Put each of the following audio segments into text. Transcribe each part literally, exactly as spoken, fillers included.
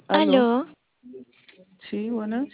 Aló, Aló, sí, buenas.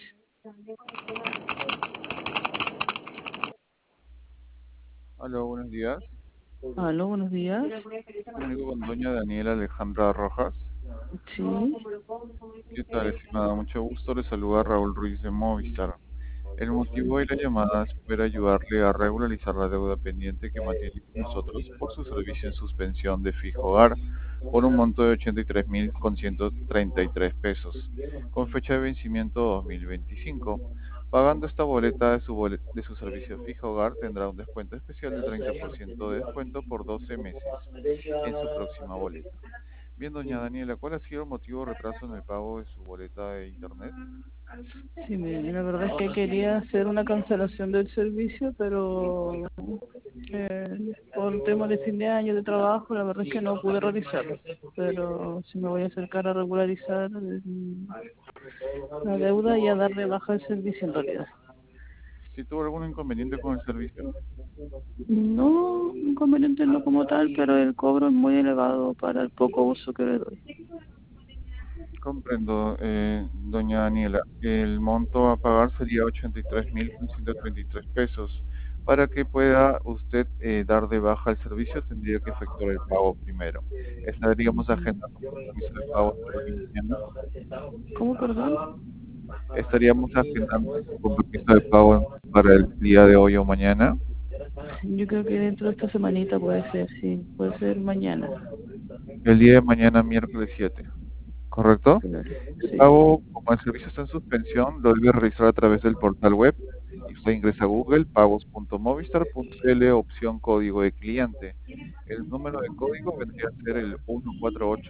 Hola, buenos días. Aló, buenos días. Comunico con doña Daniela Alejandra Rojas. Sí, ¿Qué tal, estimada? Mucho gusto. Le saluda Raúl Ruiz de Movistar. El motivo de la llamada es poder ayudarle a regularizar la deuda pendiente que mantiene con nosotros por su servicio en suspensión de fijo hogar por un monto de ochenta y tres mil con ciento treinta y tres pesos, con fecha de vencimiento dos mil veinticinco. Pagando esta boleta de su, bolet- de su servicio fijo hogar tendrá un descuento especial de treinta por ciento de descuento por doce meses en su próxima boleta. Bien, doña Daniela, ¿cuál ha sido el motivo de retraso en el pago de su boleta de internet? sí, mire, la verdad es que quería hacer una cancelación del servicio, pero eh, por temas de fin de año de trabajo, la verdad es que no pude realizarlo. Pero si me voy a acercar a regularizar el- la deuda y a darle baja el servicio en realidad. Si tuvo algún inconveniente con el servicio. No inconveniente no como tal, pero el cobro es muy elevado para el poco uso que le doy. Comprendo, eh, doña Daniela. El monto a pagar sería ochenta y tres mil ciento treinta y tres pesos. Para que pueda usted eh, dar de baja el servicio, tendría que efectuar el pago primero. Estaríamos agendando un compromiso de pago para hoy y mañana. ¿Cómo, perdón? Estaríamos agendando un compromiso de pago para el día de hoy o mañana. Yo creo que dentro de esta semanita puede ser, sí, puede ser mañana. El día de mañana, miércoles siete. ¿Correcto? Claro, El sí. pago, como el servicio está en suspensión, lo debe realizar a través del portal web y usted ingresa a Google, pagos punto movistar punto c l, opción código de cliente. El número de código vendría a ser el uno cuatro ocho,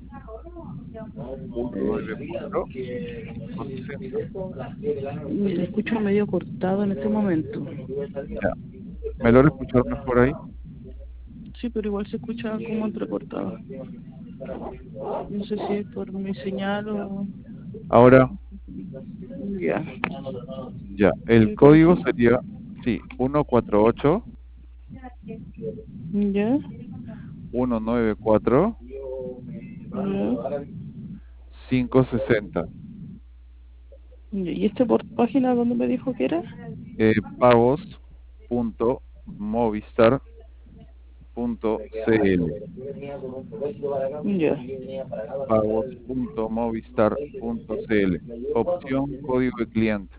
uno nueve cuatro, cinco sesenta. Me lo escucho medio cortado en este momento. Ya, ¿me logra escuchar mejor ahí? Sí, pero igual se escucha como entrecortado. No sé si es por mi señal o... Ahora, Ya. ya, el Sí, por código ejemplo. sería, sí, uno cuatro ocho, Ya. uno nueve cuatro, Ya. cinco sesenta. ¿Y este por página dónde me dijo que era? Eh, pagos punto movistar punto c l. Ya. pagos punto movistar punto c l. Opción código de cliente.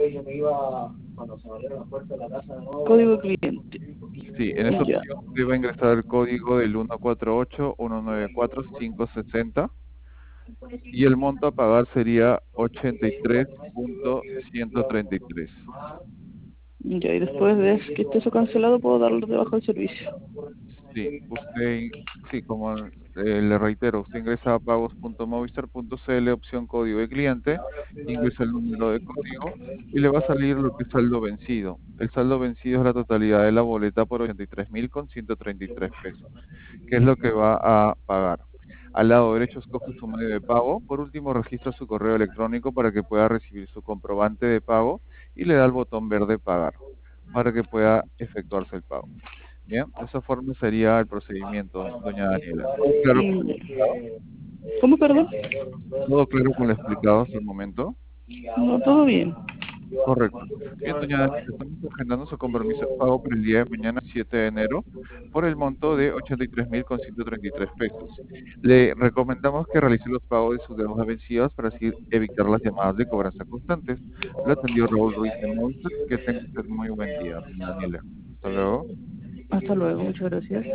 Código cliente. Sí, en esa Ya. opción usted va a ingresar el código del uno cuatro ocho, uno nueve cuatro, cinco sesenta y el monto a pagar sería ochenta y tres punto ciento treinta y tres. Ya, y después de que esté eso cancelado, puedo darle de baja el servicio. Sí, usted, sí, como eh, le reitero, usted ingresa a pagos punto movistar punto c l, opción código de cliente, ingresa el número de código y le va a salir lo que es saldo vencido. El saldo vencido es la totalidad de la boleta por ochenta y tres mil con ciento treinta y tres pesos, que es lo que va a pagar. Al lado derecho escoge su medio de pago. Por último, registra su correo electrónico para que pueda recibir su comprobante de pago y le da el botón verde pagar para que pueda efectuarse el pago. Bien, de esa forma sería el procedimiento, doña Daniela. ¿Todo claro con lo explicado? Mm, ¿Cómo, perdón? ¿Todo claro con lo explicado hasta el momento? No, todo bien. Correcto. Bien, doña Daniela, estamos agendando su compromiso de pago para el día de mañana, siete de enero, por el monto de ochenta y tres mil con ciento treinta y tres pesos. Le recomendamos que realice los pagos de sus deudas vencidas para así evitar las llamadas de cobranza constantes. Lo atendió Raúl Ruiz de Movistar. Que tenga usted muy buen día, doña Daniela. Hasta luego. Hasta luego, muchas gracias.